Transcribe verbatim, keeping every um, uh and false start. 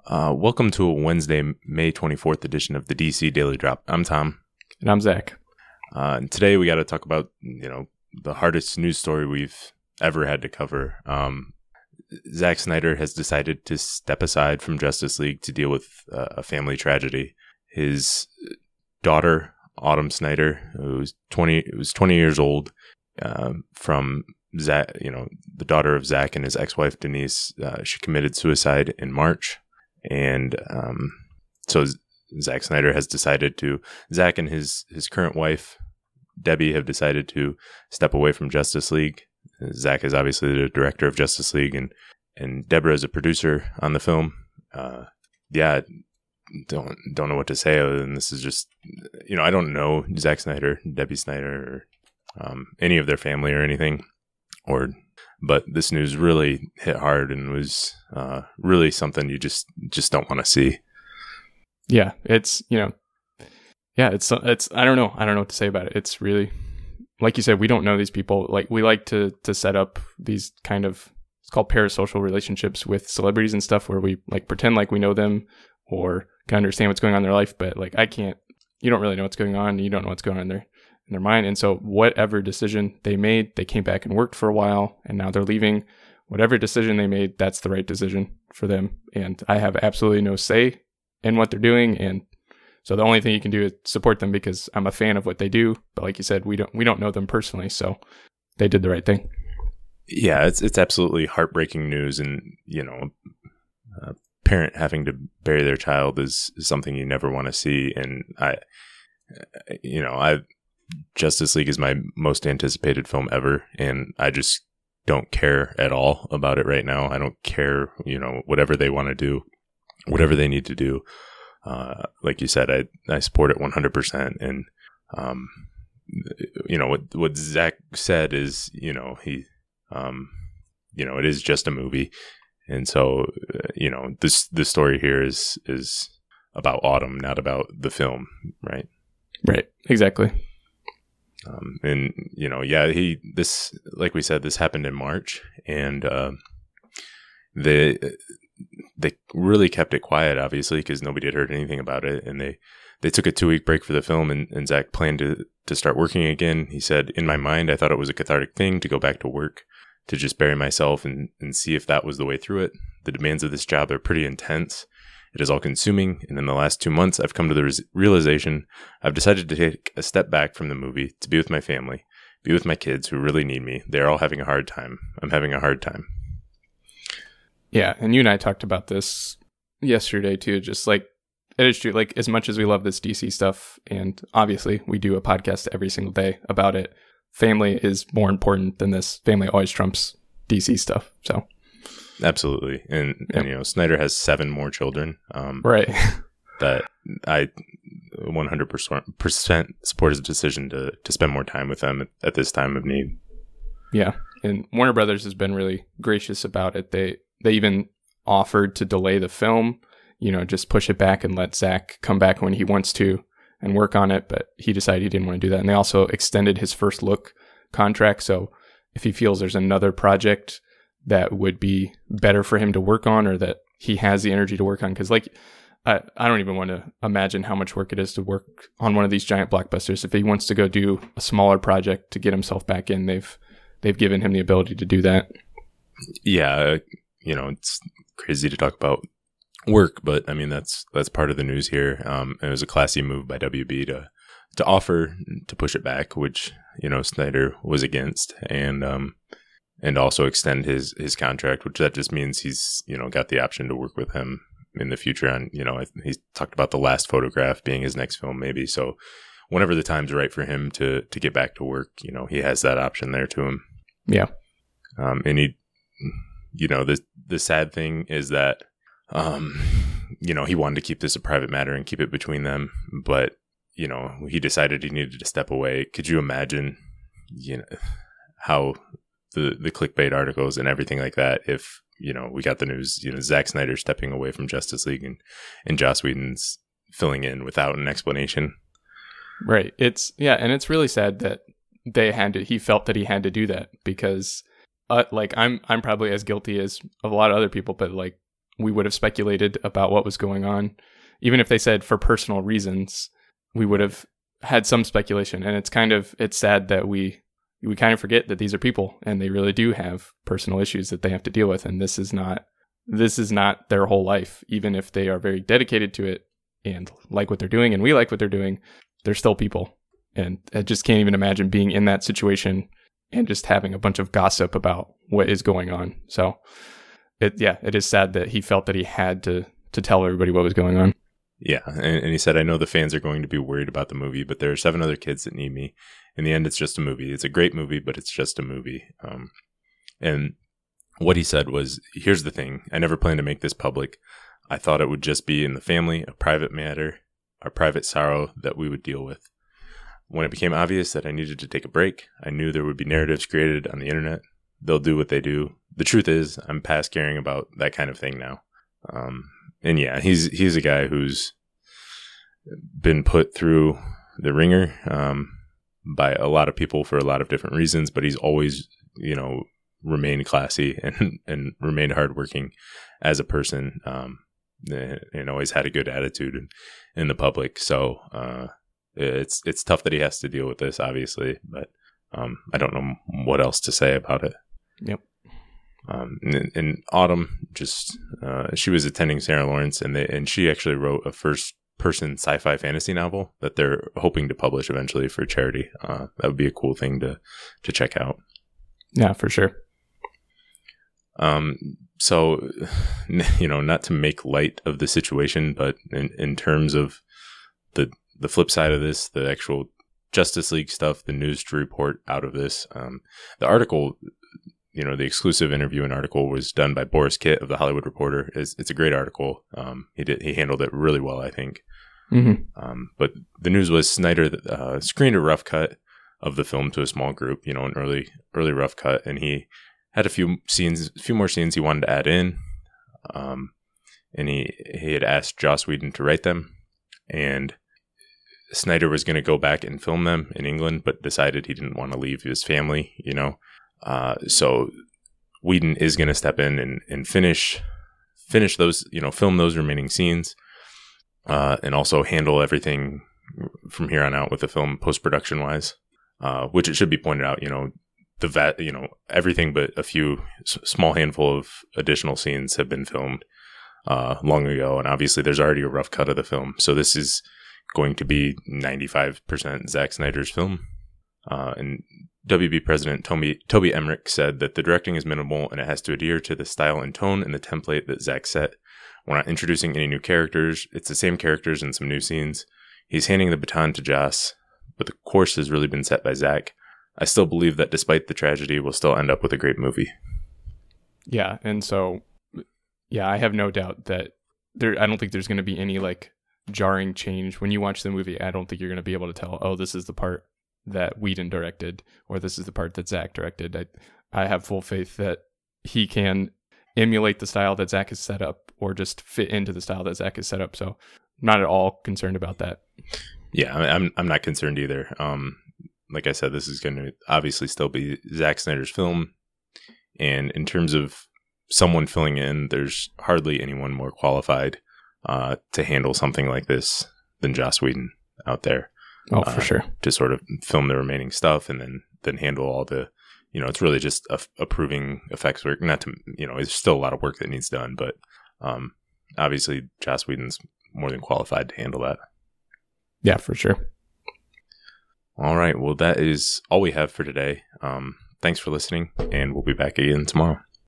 Uh, welcome to a Wednesday, May twenty-fourth edition of the D C Daily Drop. I'm Tom. And I'm Zach. Uh, and today we got to talk about, you know, the hardest news story we've ever had to cover. Um, Zack Snyder has decided to step aside from Justice League to deal with uh, a family tragedy. His daughter, Autumn Snyder, who was twenty, was twenty years old, uh, from Zack, you know, the daughter of Zack and his ex-wife Denise. Uh, she committed suicide in March. And um, so Zack Snyder has decided to, Zack and his, his current wife, Debbie, have decided to step away from Justice League. Zack is obviously the director of Justice League, and, and Deborah is a producer on the film. Uh, yeah, don't don't know what to say other than this is just, you know, I don't know Zack Snyder, Debbie Snyder, or um, any of their family or anything, or... But this news really hit hard and was uh, really something you just just don't want to see. Yeah, it's, you know, yeah, it's, it's, I don't know. I don't know what to say about it. It's really, like you said, we don't know these people. Like, we like to, to set up these kind of, it's called parasocial relationships with celebrities and stuff where we like pretend like we know them or can understand what's going on in their life. But like, I can't, you don't really know what's going on. You don't know what's going on in their in their mind. And so whatever decision they made, they came back and worked for a while and now they're leaving. Whatever decision they made, that's the right decision for them. And I have absolutely no say in what they're doing. And so the only thing you can do is support them because I'm a fan of what they do. But like you said, we don't we don't know them personally. So they did the right thing. Yeah, it's it's absolutely heartbreaking news. And, you know, a parent having to bury their child is, is something you never want to see. And I, you know, I Justice League is my most anticipated film ever, and I just don't care at all about it right now. I don't care, you know, whatever they want to do, whatever they need to do. Uh, like you said, I, I support it one hundred percent. And, um, you know, what, what Zack said is, you know, he, um, you know, it is just a movie. And so, uh, you know, this, this story here is, is about Autumn, not about the film, right? Right. Exactly. Um, and, you know, yeah, he, this, like we said, this happened in March, and, uh, they, they really kept it quiet, obviously, because nobody had heard anything about it. And they, they took a two week break for the film, and, and Zack planned to, to start working again. He said, in my mind, I thought it was a cathartic thing to go back to work, to just bury myself and, and see if that was the way through it. The demands of this job are pretty intense. It is all consuming, and in the last two months, I've come to the res- realization I've decided to take a step back from the movie to be with my family, be with my kids who really need me. They're all having a hard time. I'm having a hard time. Yeah, and you and I talked about this yesterday too, just like, it is true, like as much as we love this D C stuff, and obviously we do a podcast every single day about it, family is more important than this. Family always trumps D C stuff, so... Absolutely. And, yep. and, you know, Snyder has seven more children. Um, right. that I one hundred percent support his decision to, to spend more time with them at, at this time of need. Yeah. And Warner Brothers has been really gracious about it. They, they even offered to delay the film, you know, just push it back and let Zack come back when he wants to and work on it. But he decided he didn't want to do that. And they also extended his first look contract. So if he feels there's another project that would be better for him to work on, or that he has the energy to work on. Because like, I, I don't even want to imagine how much work it is to work on one of these giant blockbusters. If he wants to go do a smaller project to get himself back in, they've they've given him the ability to do that. Yeah, you know, it's crazy to talk about work, but I mean, that's that's part of the news here. Um, it was a classy move by W B to to offer to push it back, which, you know, Snyder was against, and um, and also extend his, his contract, which that just means he's, you know, got the option to work with him in the future. And, you know, he's talked about The Last Photograph being his next film, maybe. So whenever the time's right for him to, to get back to work, you know, he has that option there to him. Yeah. Um, and he, you know, the, the sad thing is that, um, you know, he wanted to keep this a private matter and keep it between them, but, you know, he decided he needed to step away. Could you imagine, you know, how the, the clickbait articles and everything like that, if, you know, we got the news, you know, Zack Snyder stepping away from Justice League and, and Joss Whedon's filling in without an explanation. Right. It's, yeah. And it's really sad that they had to, he felt that he had to do that because, uh, like, I'm, I'm probably as guilty as a lot of other people, but like, we would have speculated about what was going on. Even if they said for personal reasons, we would have had some speculation. And it's kind of, it's sad that we, we kind of forget that these are people and they really do have personal issues that they have to deal with. And this is not, this is not their whole life. Even if they are very dedicated to it and like what they're doing and we like what they're doing, they're still people. And I just can't even imagine being in that situation and just having a bunch of gossip about what is going on. So it, yeah, it is sad that he felt that he had to, to tell everybody what was going on. Yeah, and, and he said, I know the fans are going to be worried about the movie, but there are seven other kids that need me. In the end, it's just a movie. It's a great movie, but it's just a movie. Um, and what he said was, here's the thing. I never planned to make this public. I thought it would just be in the family, a private matter, a private sorrow that we would deal with. When it became obvious that I needed to take a break, I knew there would be narratives created on the internet. They'll do what they do. The truth is, I'm past caring about that kind of thing now. Um, And yeah, he's he's a guy who's been put through the ringer um, by a lot of people for a lot of different reasons, but he's always, you know, remained classy and, and remained hardworking as a person, um, and always had a good attitude in, in the public. So uh, it's it's tough that he has to deal with this, obviously, but um, I don't know what else to say about it. Yep. Um, in, in Autumn, just uh, she was attending Sarah Lawrence, and they and she actually wrote a first-person sci-fi fantasy novel that they're hoping to publish eventually for charity. Uh, that would be a cool thing to to check out. Yeah, for sure. Um, so, you know, not to make light of the situation, but in, in terms of the the flip side of this, the actual Justice League stuff, the news to report out of this, um, the article. You know, the exclusive interview and article was done by Boris Kitt of The Hollywood Reporter. It's, it's a great article. Um, he did he handled it really well, I think. Mm-hmm. Um, but the news was Snyder uh, screened a rough cut of the film to a small group. You know, an early early rough cut, and he had a few scenes, a few more scenes he wanted to add in. Um, and he he had asked Joss Whedon to write them, and Snyder was going to go back and film them in England, but decided he didn't want to leave his family. You know. Uh, so Whedon is going to step in and, and finish, finish those, you know, film those remaining scenes, uh, and also handle everything from here on out with the film post-production wise, uh, which it should be pointed out, you know, the vat, you know, everything but a few s- small handful of additional scenes have been filmed, uh, long ago. And obviously there's already a rough cut of the film. So this is going to be ninety-five percent Zack Snyder's film. Uh, and W B President Toby, Toby Emmerich said that the directing is minimal and it has to adhere to the style and tone and the template that Zack set. We're not introducing any new characters. It's the same characters and some new scenes. He's handing the baton to Joss, but the course has really been set by Zack. I still believe that despite the tragedy, we'll still end up with a great movie. Yeah, and so, yeah, I have no doubt that there, I don't think there's going to be any, like, jarring change. When you watch the movie, I don't think you're going to be able to tell, oh, this is the part that Whedon directed, or this is the part that Zack directed. I, I have full faith that he can emulate the style that Zack has set up, or just fit into the style that Zack has set up. So, not at all concerned about that. Yeah, I'm I'm not concerned either. Um, like I said, this is going to obviously still be Zack Snyder's film, and in terms of someone filling in, there's hardly anyone more qualified uh, to handle something like this than Joss Whedon out there. Oh, for uh, sure. To sort of film the remaining stuff and then, then handle all the, you know, it's really just a, approving effects work. Not to, you know, there's still a lot of work that needs done, but um, obviously Joss Whedon's more than qualified to handle that. Yeah, for sure. All right. Well, that is all we have for today. Um, thanks for listening, and we'll be back again tomorrow.